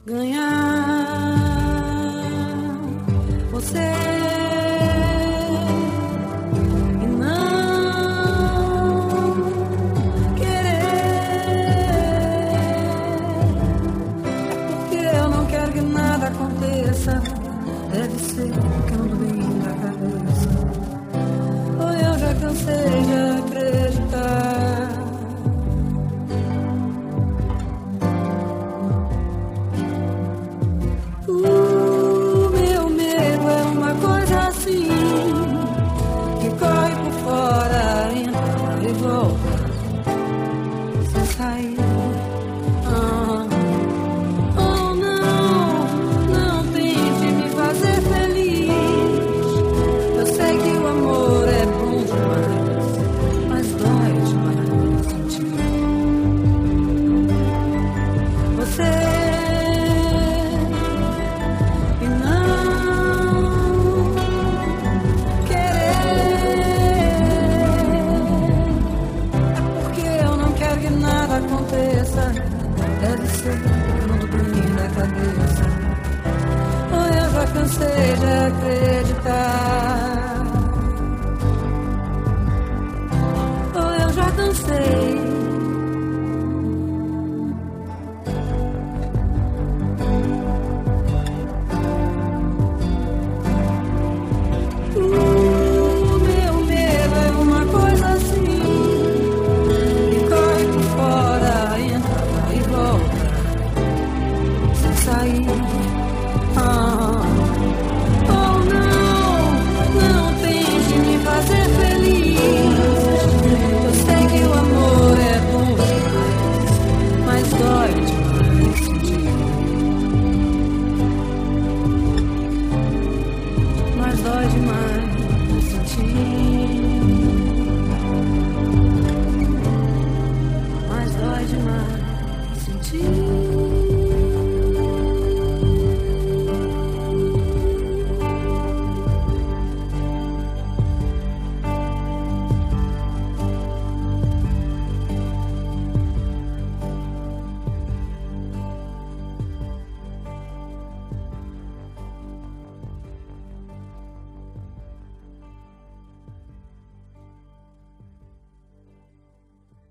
ganhar você e não querer, porque eu não quero que nada aconteça. Deve ser que eu ando bem na cabeça, ou eu já cansei de acreditar. O meu medo é uma coisa assim, que corre por fora, entra e volta, sem sair. Oh não, não tente me fazer feliz. Eu sei que o amor é bom demais, mas dói demais sentir você. Deve ser que eu ando bem na cabeça, ou eu já cansei de acreditar, ou eu já cansei. Oh não, não tente me fazer feliz. Eu sei que o amor é bom demais, mas dói demais sentir. Mas dói demais sentir. Mas dói demais sentir.